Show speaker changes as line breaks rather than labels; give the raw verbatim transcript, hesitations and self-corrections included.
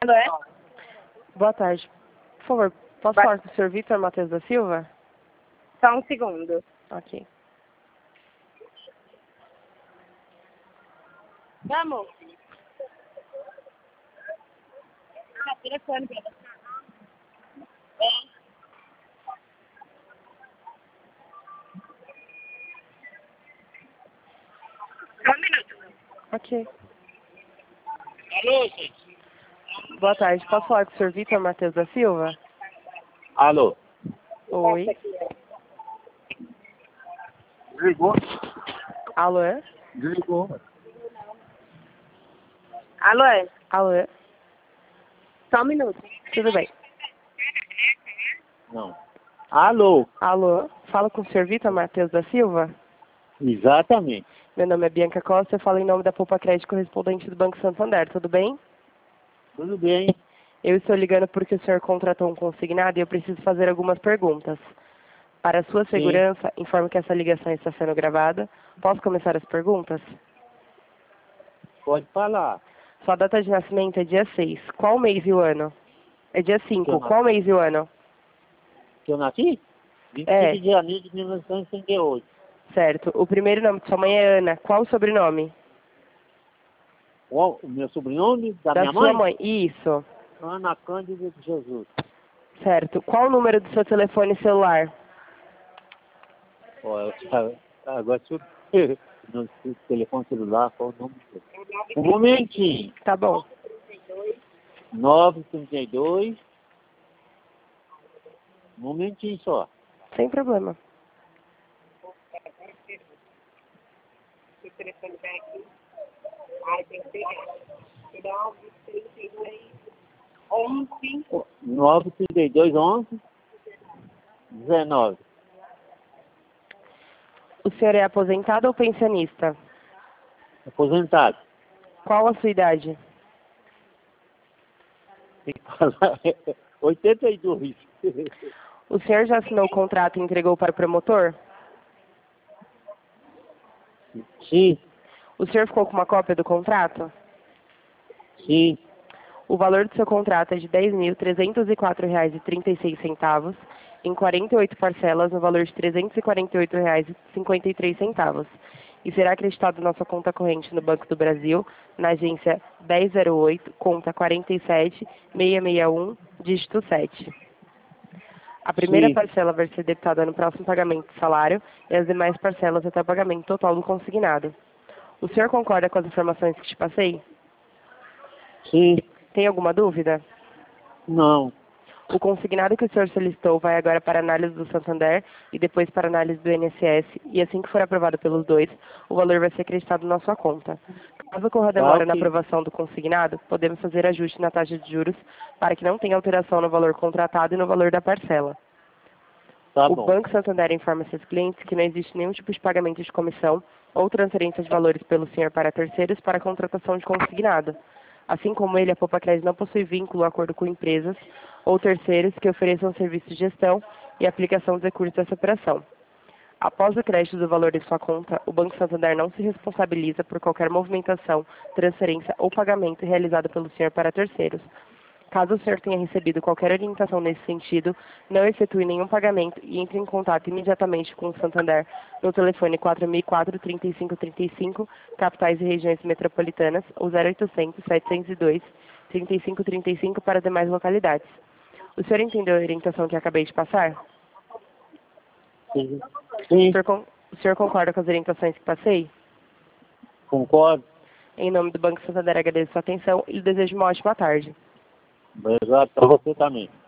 Alô, é?
Boa tarde. Por favor, posso
Vai.
falar com o senhor Vitor Matheus da Silva?
Só um segundo.
Ok.
Vamos. Ah, telefone pra você. É. Só um minuto.
Ok.
Alô, gente.
Boa tarde. Posso falar com o senhor Vitor Matheus da Silva?
Alô.
Oi.
Desligou?
Alô, é?
Desligou.
Alô, é?
Alô, é?
Só um minuto.
Tudo bem.
Não. Alô.
Alô, fala com o senhor Vitor Matheus da Silva?
Exatamente.
Meu nome é Bianca Costa, eu falo em nome da Poupa Crédito correspondente do Banco Santander, tudo bem?
Tudo bem.
Eu estou ligando porque o senhor contratou um consignado e eu preciso fazer algumas perguntas. Para sua
Sim.
segurança, informo que essa ligação está sendo gravada. Posso começar as perguntas?
Pode falar.
Sua data de nascimento é dia seis. Qual mês e o ano? É dia
Que
cinco.
eu nasci?
Qual mês e o ano?
Que eu nasci? vinte e
É.
cinco de janeiro de mil novecentos e sessenta e oito.
Certo. O primeiro nome de sua mãe é Ana. Qual o sobrenome?
Qual o meu sobrenome da,
Da
minha
sua
mãe?
mãe. Isso.
Ana Cândida de Jesus.
Certo. Qual o número do seu telefone celular?
Ó, eu, agora se eu no telefone celular, qual o nome dele? Um momentinho.
Tá bom.
nove trinta e dois. Um momentinho só.
Sem problema.
O telefone vai aqui. Ai, tem que pegar. nove, trinta e dois, onze.
nove trinta e dois, onze, dezenove.
O senhor é aposentado ou pensionista?
Aposentado.
Qual a sua idade?
Tem que falar. oitenta e dois.
O senhor já assinou o contrato e entregou para o promotor?
Sim,
O senhor ficou com uma cópia do contrato?
sim,
O valor do seu contrato é de dez mil trezentos e quatro reais e trinta e seis centavos, em quarenta e oito parcelas, no valor de trezentos e quarenta e oito reais e cinquenta e três centavos, e será acreditado na sua conta corrente no Banco do Brasil, na agência dez zero oito, conta quarenta e sete, seiscentos e sessenta e um, dígito sete. A primeira
sim.
parcela vai ser debitada no próximo pagamento do salário e as demais parcelas até o pagamento total do consignado. O senhor concorda com as informações que te passei?
Sim.
Tem alguma dúvida?
Não.
O consignado que o senhor solicitou vai agora para análise do Santander e depois para análise do I N S S, e assim que for aprovado pelos dois, o valor vai ser acreditado na sua conta. Caso ocorra
Tá,
demora na
ok.
aprovação do consignado, podemos fazer ajuste na taxa de juros para que não tenha alteração no valor contratado e no valor da parcela.
Tá
O
bom.
Banco Santander informa seus clientes que não existe nenhum tipo de pagamento de comissão ou transferência de valores pelo senhor para terceiros para a contratação de consignado. Assim como ele, a Poupa Crédito não possui vínculo ou acordo com empresas ou terceiros que ofereçam serviço de gestão e aplicação dos recursos dessa operação. Após o crédito do valor de sua conta, o Banco Santander não se responsabiliza por qualquer movimentação, transferência ou pagamento realizado pelo senhor para terceiros. Caso o senhor tenha recebido qualquer orientação nesse sentido, não efetue nenhum pagamento e entre em contato imediatamente com o Santander no telefone quatro mil e quatro, trinta e cinco trinta e cinco, capitais e regiões metropolitanas, ou zero oitocentos, setecentos e dois, trinta e cinco trinta e cinco para demais localidades. O senhor entendeu a orientação que acabei de passar?
Sim.
O
Sim.
senhor, con- o senhor concorda com as orientações que passei?
Concordo.
Em nome do Banco Santander, agradeço a sua atenção e lhe desejo uma ótima tarde.
Obrigado para você também.